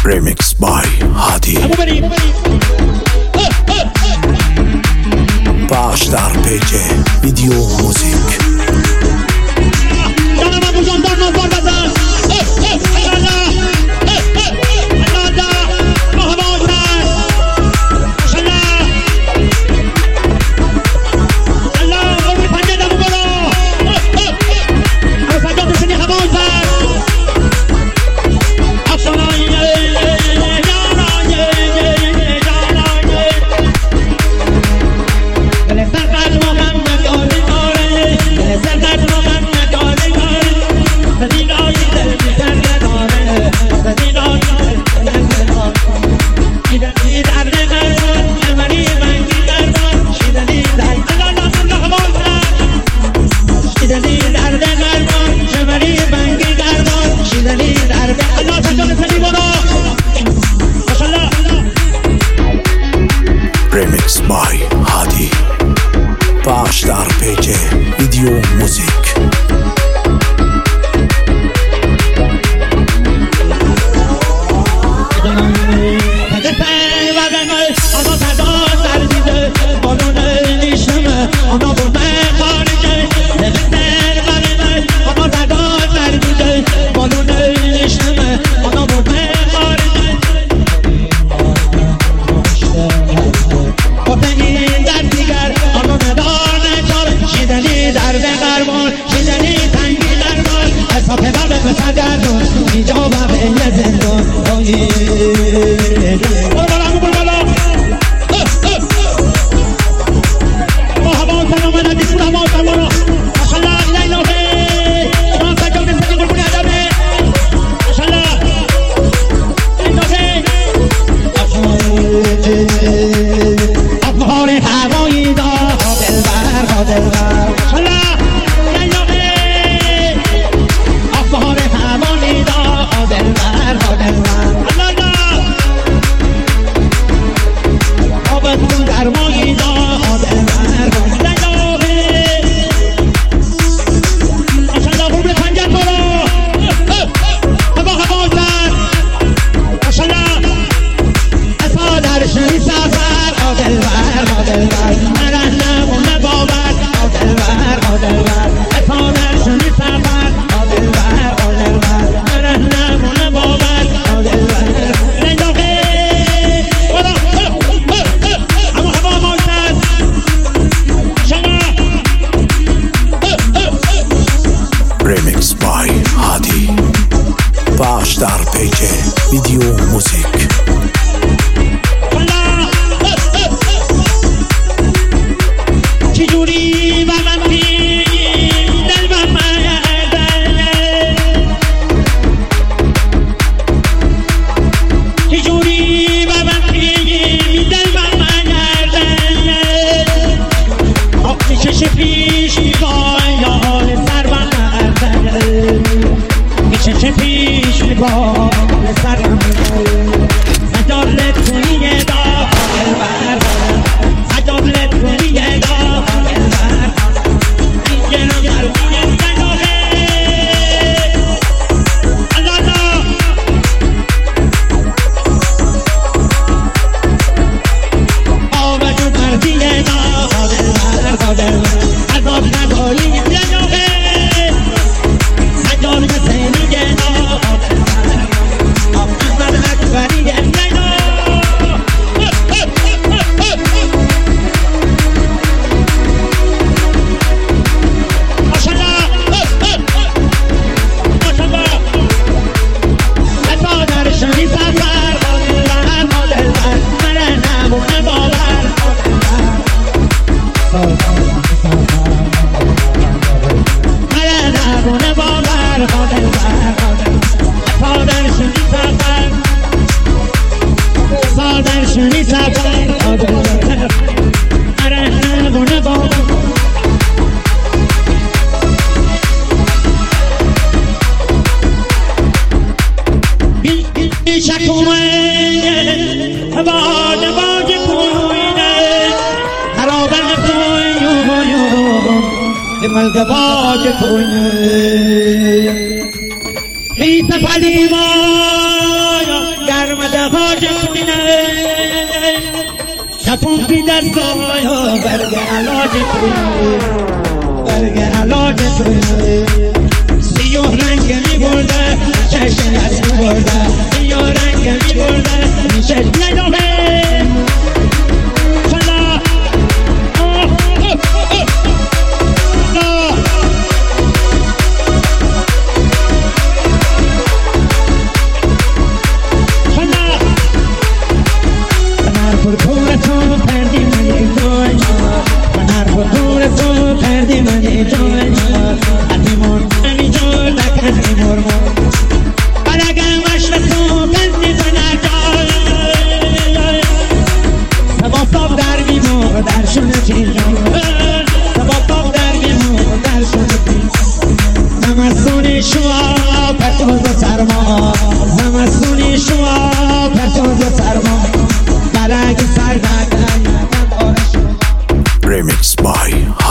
Remix by Hadi. Pás در پیج ویدیو موزیک. Remix by Hadi. Pás در پیج ویدیو موزیک. Remix by Hadi. Pás در پیج ویدیو موزیک. ملقباك كوني ليس فليما در حاج کنه شپون پی دستای برگ علاج کنه برگ علاج کنه سیاه رنگ می برده چشم از می برده سیاه رنگ می برده چشم نداره فلا زمستونی شما پرتوز سرما زمستونی شما پرتوز سرما برگ سردن Remix by